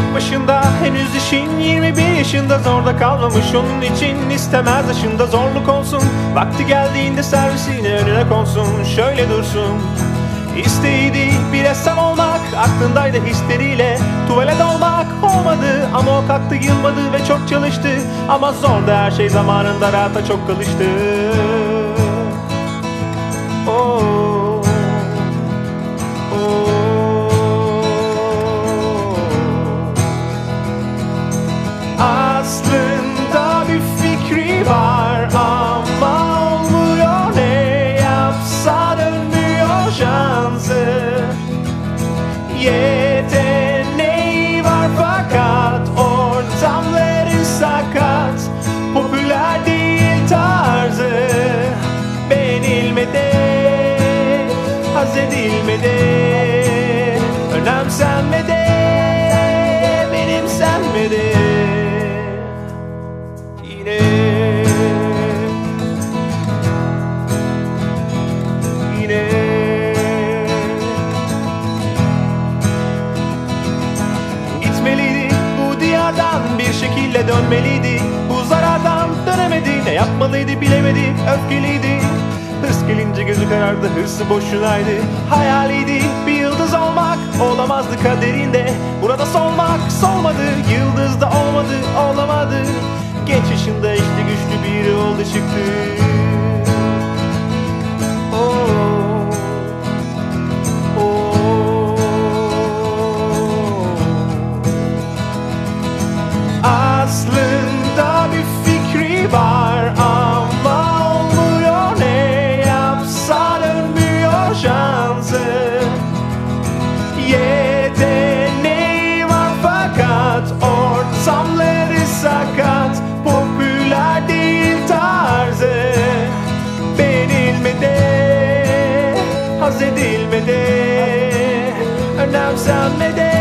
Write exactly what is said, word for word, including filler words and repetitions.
tek başında, henüz işin yirmi bir yaşında. Zorda kalmamış onun için, istemez yaşında zorluk olsun. Vakti geldiğinde servisine önüne konsun, şöyle dursun. İsteğiydi bir ressam olmak, aklındaydı hisleriyle tuvale dolmak. Olmadı ama o kalktı, yılmadı ve çok çalıştı. Ama zordu her şey zamanında, rahata çok kalıştı. Oh, oh. Aslında bir fikri var ama olmuyor, ne yapsa dönmüyor şansı. Yeteneği var fakat ortamları sakat. Popüler değil tarzı, beğenilmedi, haz edilmedi, önemsenmedi, benimsenmedi. Yine Yine gitmeliydi bu diyardan, bir şekilde dönmeliydi. Bu zarardan dönemedi, ne yapmalıydı bilemedi. Öfkeliydi, hırs gelince gözü karardı, hırsı boşunaydı. Hayaliydi bir yıldız olmak, olamazdı kaderinde. Burada solmak solmadı, yıldız da olmadı, olamadı. Genç yaşında işte güçlü biri oldu çıktı. Oh, oh. Aslında bir fikri var ama olmuyor, ne yapsa dönmüyor şansı. Yeteneği var fakat ortamları sakat. Popüler değil tarzı, beğenilmedi, haz edilmedi, önemsenmedi.